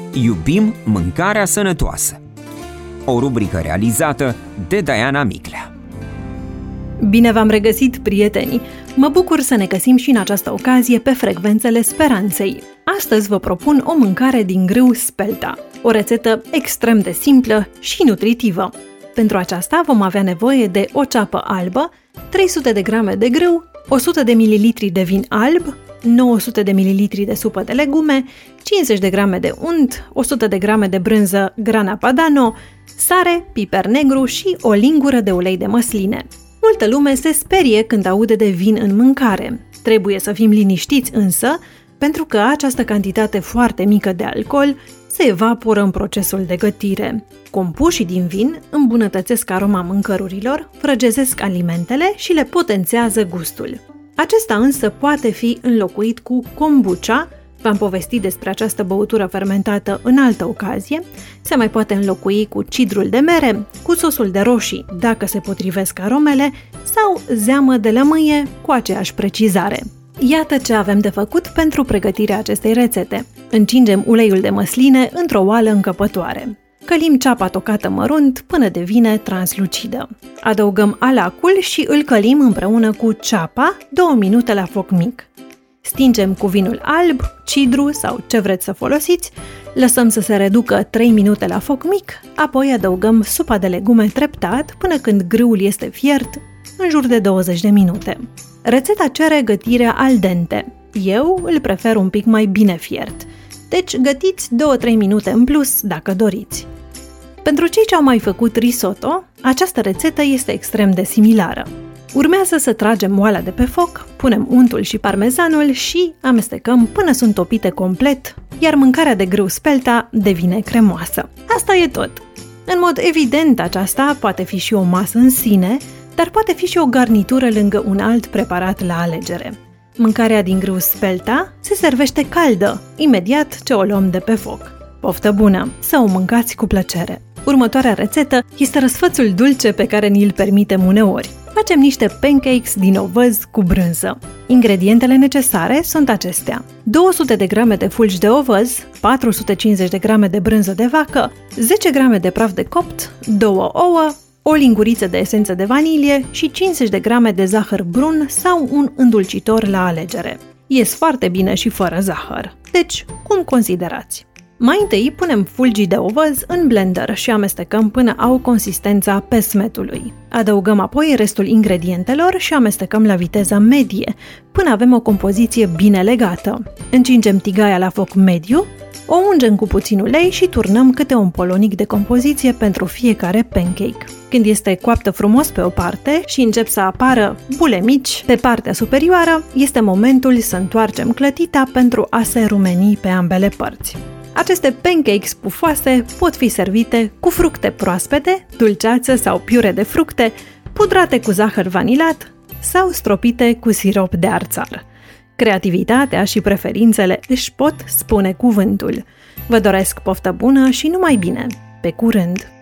Iubim mâncarea sănătoasă. O rubrică realizată de Diana Miclea. Bine v-am regăsit, prieteni! Mă bucur să ne găsim și în această ocazie pe frecvențele speranței. Astăzi vă propun o mâncare din grâu spelta, o rețetă extrem de simplă și nutritivă. Pentru aceasta vom avea nevoie de o ceapă albă, 300 de grame de grâu, 100 de ml de vin alb, 900 de ml de supă de legume, 50 de grame de unt, 100 de grame de brânză grana padano, sare, piper negru și o lingură de ulei de măsline. Multă lume se sperie când aude de vin în mâncare. Trebuie să fim liniștiți însă, pentru că această cantitate foarte mică de alcool se evaporă în procesul de gătire. Compușii din vin îmbunătățesc aroma mâncărurilor, frăgezesc alimentele și le potențează gustul. Acesta însă poate fi înlocuit cu kombucha. V-am povestit despre această băutură fermentată în altă ocazie. Se mai poate înlocui cu cidrul de mere, cu sosul de roșii, dacă se potrivesc aromele, sau zeamă de lămâie cu aceeași precizare. Iată ce avem de făcut pentru pregătirea acestei rețete. Încingem uleiul de măsline într-o oală încăpătoare. Călim ceapa tocată mărunt până devine translucidă. Adăugăm alacul și îl călim împreună cu ceapa 2 minute la foc mic. Stingem cu vinul alb, cidru sau ce vreți să folosiți, lăsăm să se reducă 3 minute la foc mic, apoi adăugăm supa de legume treptat până când grâul este fiert, în jur de 20 de minute. Rețeta cere gătirea al dente. Eu îl prefer un pic mai bine fiert, deci gătiți 2-3 minute în plus dacă doriți. Pentru cei ce au mai făcut risotto, această rețetă este extrem de similară. Urmează să tragem oala de pe foc, punem untul și parmezanul și amestecăm până sunt topite complet, iar mâncarea de grâu spelta devine cremoasă. Asta e tot. În mod evident, aceasta poate fi și o masă în sine, dar poate fi și o garnitură lângă un alt preparat la alegere. Mâncarea din grâu spelta se servește caldă, imediat ce o luăm de pe foc. Poftă bună! Să o mâncați cu plăcere! Următoarea rețetă este răsfățul dulce pe care ni-l permitem uneori. Facem niște pancakes din ovăz cu brânză. Ingredientele necesare sunt acestea: 200 de grame de fulgi de ovăz, 450 de grame de brânză de vacă, 10 grame de praf de copt, 2 ouă, o linguriță de esență de vanilie și 50 de grame de zahăr brun sau un îndulcitor la alegere. Ies foarte bine și fără zahăr. Deci, cum considerați? Mai întâi punem fulgii de ovăz în blender și amestecăm până au consistența pesmetului. Adăugăm apoi restul ingredientelor și amestecăm la viteză medie, până avem o compoziție bine legată. Încingem tigaia la foc mediu, o ungem cu puțin ulei și turnăm câte un polonic de compoziție pentru fiecare pancake. Când este coaptă frumos pe o parte și încep să apară bule mici pe partea superioară, este momentul să întoarcem clătita pentru a se rumeni pe ambele părți. Aceste pancakes pufoase pot fi servite cu fructe proaspete, dulceață sau piure de fructe, pudrate cu zahăr vanilat sau stropite cu sirop de arțar. Creativitatea și preferințele își pot spune cuvântul. Vă doresc poftă bună și numai bine! Pe curând!